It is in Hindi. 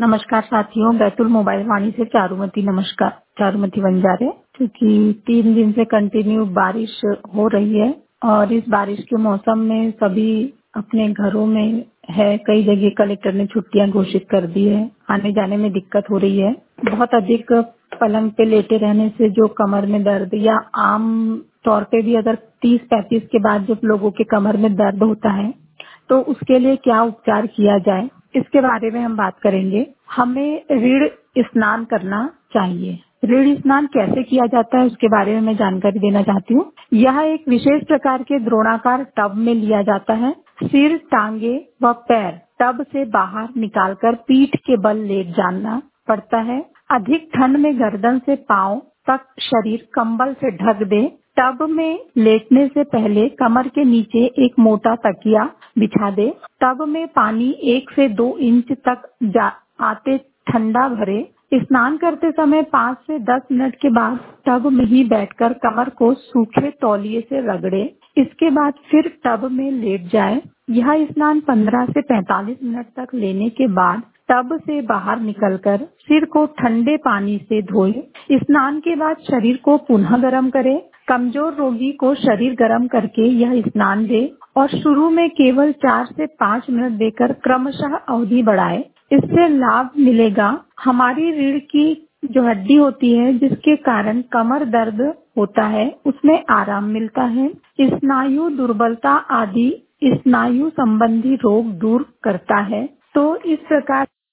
नमस्कार साथियों, बैतुल मोबाइल वाणी से चारुमती नमस्कार, चारुमती बंजारे। क्योंकि 3 दिन से कंटिन्यू बारिश हो रही है और इस बारिश के मौसम में सभी अपने घरों में है। कई जगह कलेक्टर ने छुट्टियां घोषित कर दी है। आने जाने में दिक्कत हो रही है। बहुत अधिक पलंग पे लेटे रहने से जो कमर में दर्द या आम तौर पे भी अगर 30-35 के बाद जब लोगों के कमर में दर्द होता है तो उसके लिए क्या उपचार किया जाए, इसके बारे में हम बात करेंगे। हमें रीढ़ स्नान करना चाहिए। रीढ़ स्नान कैसे किया जाता है उसके बारे में मैं जानकारी देना चाहती हूँ। यह एक विशेष प्रकार के द्रोणाकार टब में लिया जाता है। सिर, टांगे व पैर टब से बाहर निकालकर पीठ के बल लेट जाना पड़ता है। अधिक ठंड में गर्दन से पांव तक शरीर कंबल से ढक दे। टब में लेटने से पहले कमर के नीचे एक मोटा तकिया बिछा दे। टब में पानी 1 से 2 इंच तक आते ठंडा भरे। स्नान करते समय 5 से 10 मिनट के बाद टब में ही बैठकर कमर को सूखे तौलिए से रगड़े। इसके बाद फिर टब में लेट जाए। यह स्नान 15 से 45 मिनट तक लेने के बाद टब से बाहर निकलकर सिर को ठंडे पानी से धोए। स्नान के बाद शरीर को पुनः गर्म करे। कमजोर रोगी को शरीर गर्म करके यह स्नान दे और शुरू में केवल 4 से 5 मिनट देकर क्रमशः अवधि बढ़ाए। इससे लाभ मिलेगा। हमारी रीढ़ की जो हड्डी होती है जिसके कारण कमर दर्द होता है उसमें आराम मिलता है। स्नायु दुर्बलता आदि स्नायु संबंधी रोग दूर करता है। तो इस प्रकार